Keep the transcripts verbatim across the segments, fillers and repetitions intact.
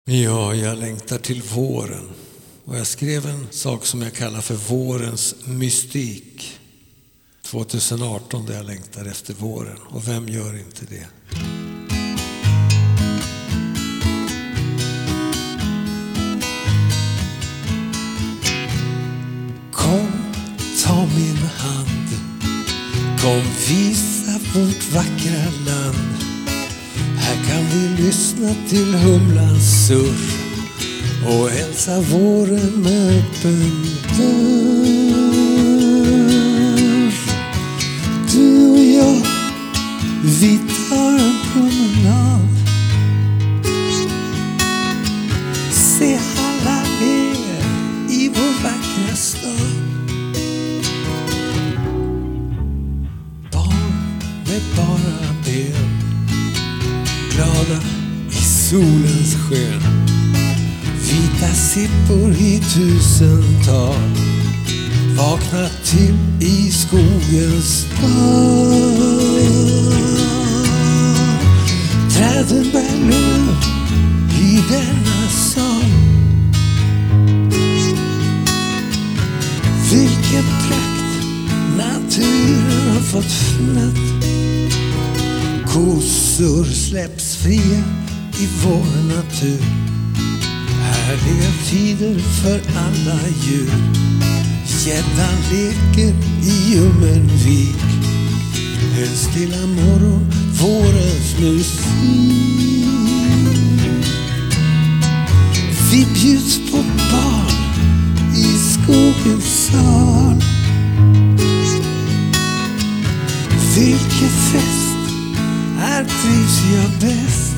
Ja, jag längtar till våren. Och jag skrev en sak som jag kallar för vårens mystik. tjugoarton, där jag längtar efter våren. Och vem gör inte det? Kom, ta min hand. Kom, visa vårt vackra land. Här kan vi lyssna till humlans surr och hälsa våren med öppen dörr. Du och jag, vi tar en promenad. Se alla ner i vår vackra stad. Barn med bara ben, glada i solens sken. Vita sippor i tusental, vakna till i skogens dal. Träden bär löv i denna sal. Vilken prakt naturen har fått fnatt. Kossor släpps fria i vår natur. Härliga tider för alla djur. Gäddan leker i ljummen vik. En stilla morgon, vårens musik. Vi bjuds på barn i skogens sal. Vilken fest, här trivs jag bäst.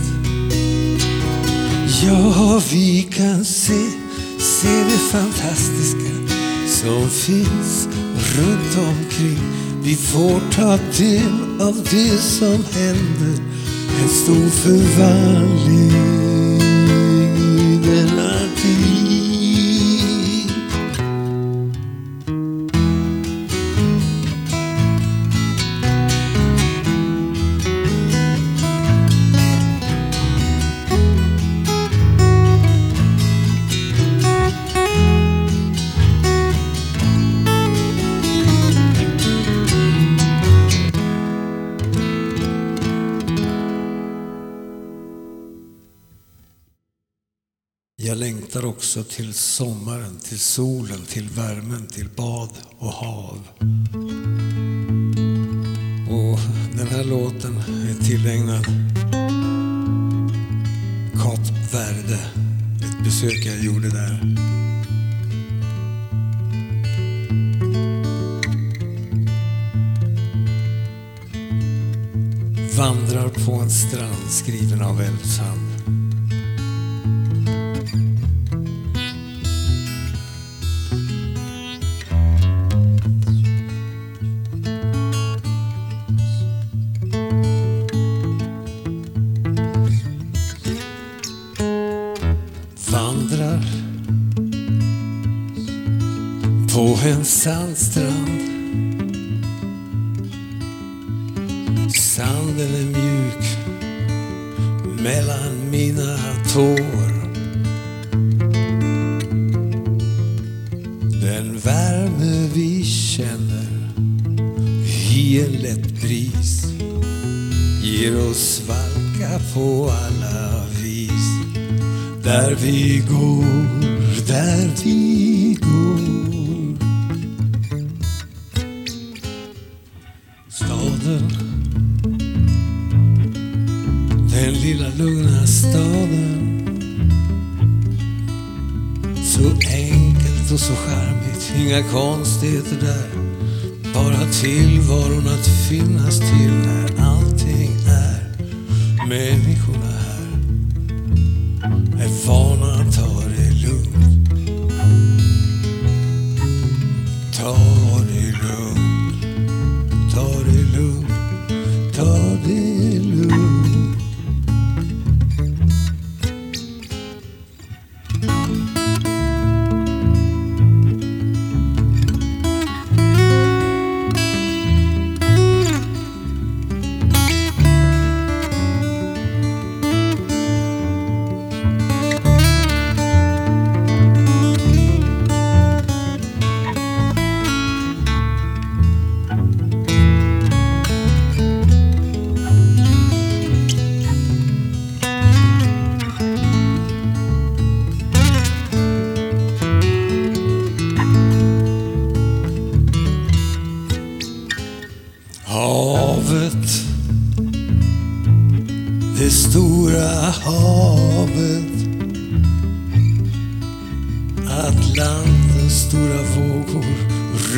Ja, vi kan se, se det fantastiska som finns runt omkring. Vi får ta del av det som händer. En stor förvandling i denna tid. Jag längtar också till sommaren, till solen, till värmen, till bad och hav. Och den här låten är tillägnad Kap Verde, ett besök jag gjorde där. Vandrar på en strand skriven av Älvsand. Vandrar på en sandstrand. Sanden är mjuk mellan mina tår. Den värme vi känner i en lätt bris ger oss svalka på alla vis. Där vi går, där vi går. Staden, den lilla lugna staden. Så enkelt och så charmigt, inga konstigheter där. Bara tillvaron att finnas till när allting är. Människorna här är vana att ta det lugnt. Ta det lugnt, ta det lugnt, ta det lugnt.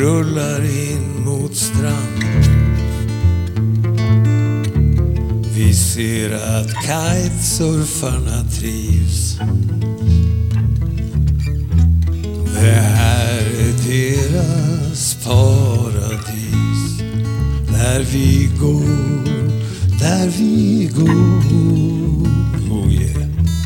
rullar in mot strand. Vi ser att kitesurfarna trivs. Det här är deras paradis. Där vi går, där vi går. Oh yeah.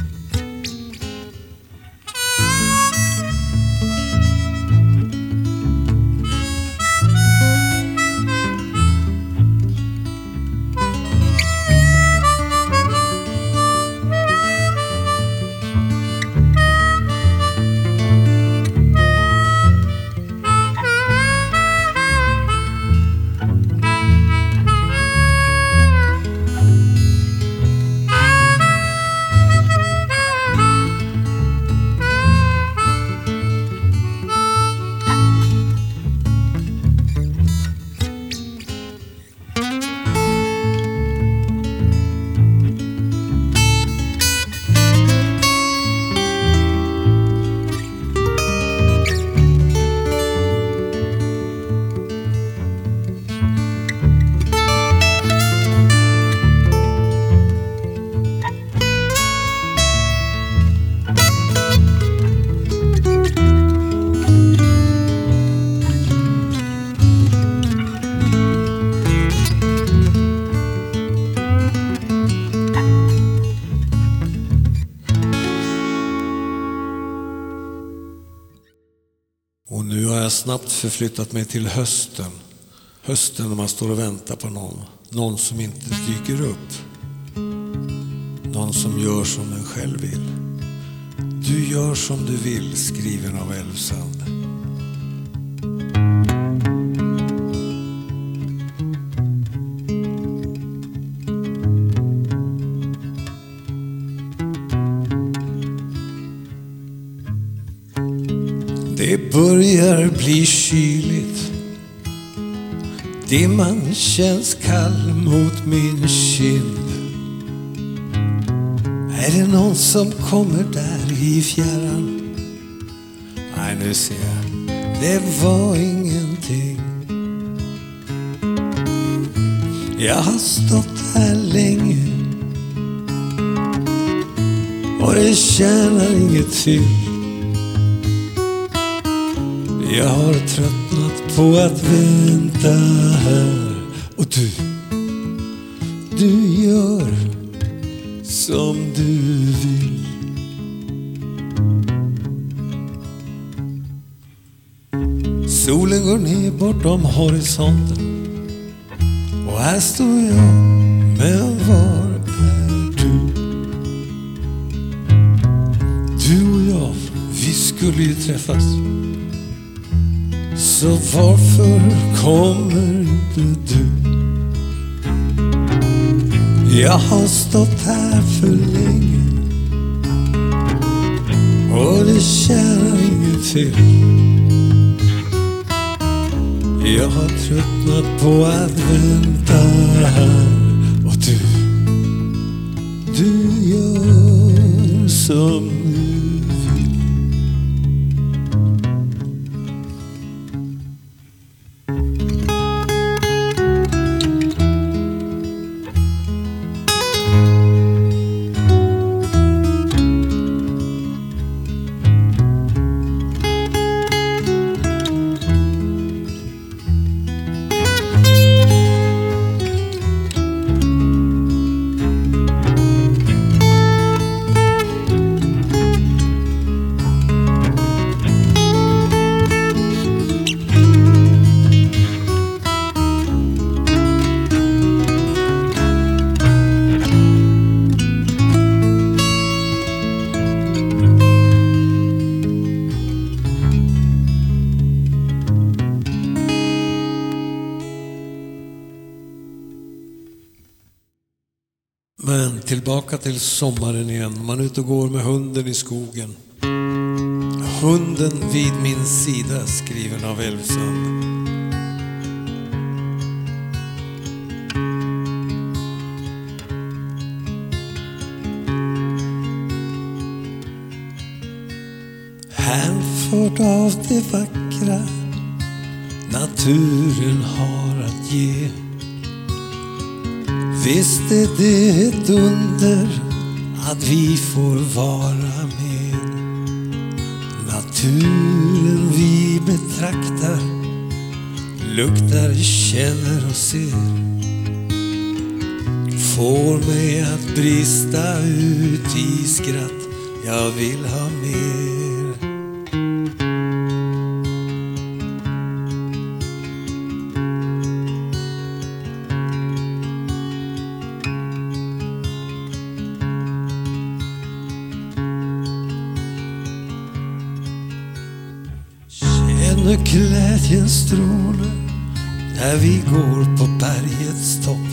Och nu har jag snabbt förflyttat mig till hösten. Hösten när man står och väntar på någon. Någon som inte dyker upp. Någon som gör som den själv vill. Du gör som du vill, skriven av Älvsand. Det börjar bli kyligt. Dimman känns kall mot min kind. Är det någon som kommer där i fjärran? Nej, nu ser jag. Det var ingenting. Jag har stått här länge och det tjänar inget till. Jag har tröttnat på att vänta här. Och du, du gör som du vill. Solen går ner bortom horisonten. Och här står jag, men var är du? Du och jag, vi skulle ju träffas. Så varför kommer inte du? Jag har stått här för länge och det tjänar inget till. Jag har tröttnat på att vänta här. Och du, du gör som du vill. Men tillbaka till sommaren igen. Man är ute och går med hunden i skogen. Hunden vid min sida, skriven av Älvsand. Hänförd av det vackra naturen har att ge. Visst är det ett under att vi får vara med. Naturen vi betraktar, luktar, känner och ser, får mig att brista ut i skratt. Jag vill ha mer. Känner glädjen strålar när vi går på bergets topp.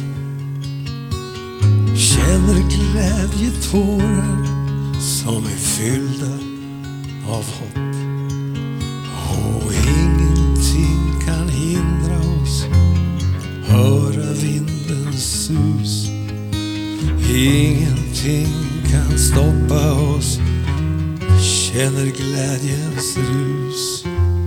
Känner glädjetårar som är fyllda av hopp. Och ingenting kan hindra oss höra vindens sus. Ingenting kan stoppa oss, känner glädjens rus.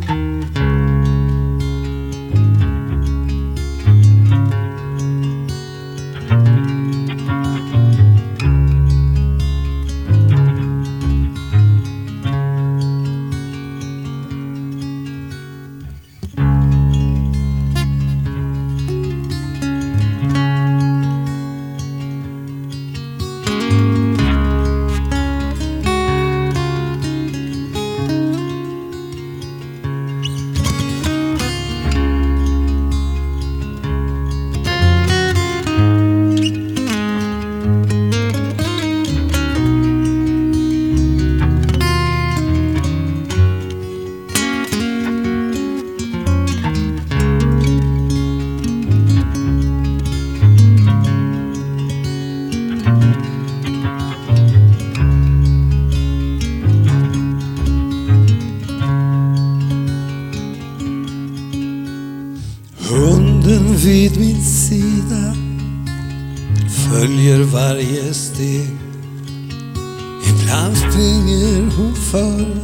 Hunden vid min sida följer varje steg. Ibland springer hon före,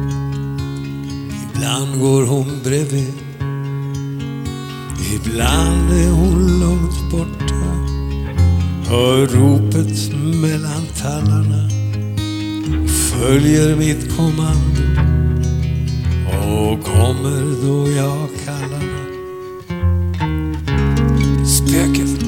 ibland går hon bredvid. Ibland är hon långt borta, hör ropet mellan tallarna, följer mitt kommando och kommer då jag kallar. Spöket